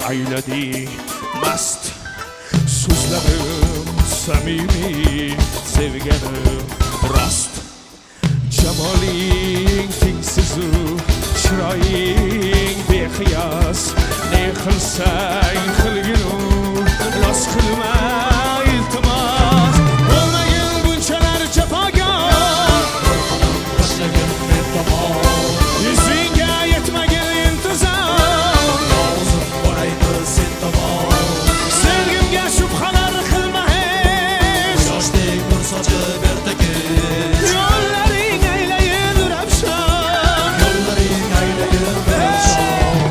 aylading mast. So'zlarim samimiy, sevganim rost. Jamoling tengsizu, chiroying beqiyos. Ne qilsang qilginu, los qilma iltimos. Bo'lmagin bunchalar jafokor, tashlagin men tomon. Yuzingga yetmagin intizor, yolg'izim boraymi sen tomon. Sevgimga shubhalar qilma hech, yoshdek nur sochib ertaga. Yo'llaring aylayin ravshan, yo'llaring aylayin ravshan.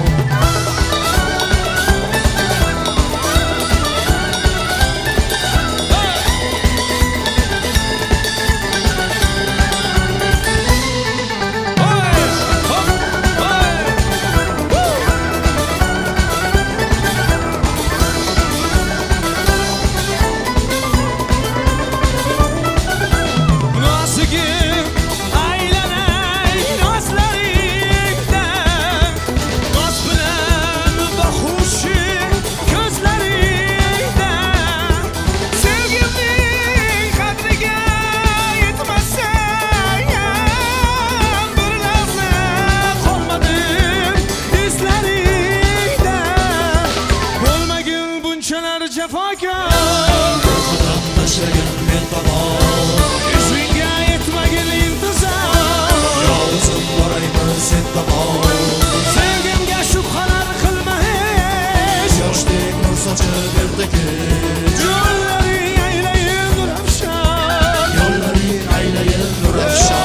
Tashlagin men tomon. Yuzingga yetmagin intizor, yolg'izim boraymi sen tomon. Sevgimga shubhalar qilma hech, yoshdek nur sochib ertaga. Yo'llaring aylayin ravshan, yo'llaring aylayin ravshan.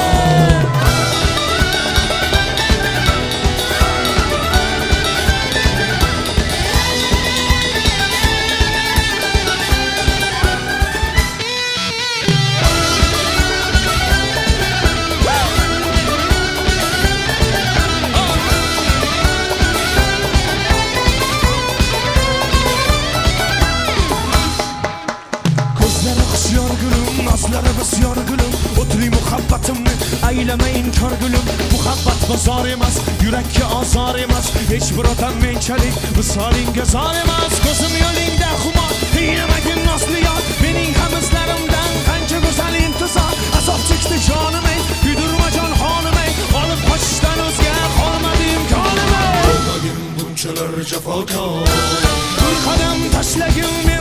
Nazlari bisyor gulum, o'tli muhabbatimni aylama inkor gulum. Muhabbat bozor emas, yurakka ozor emas, hech bir odam menchalik visolingga zor emas. Ko'zim yo'lingda xumor, qiynamagin nosli yor. Mening ham izlarimdan qancha go'zal intizor. Azob chekdi jonim ey, kuydirma jon xonim ey. Olib qochishdan o'zga qolmadi imkonim ey. Bo'lmagin bunchalar jafokor, bir qadam tashlagin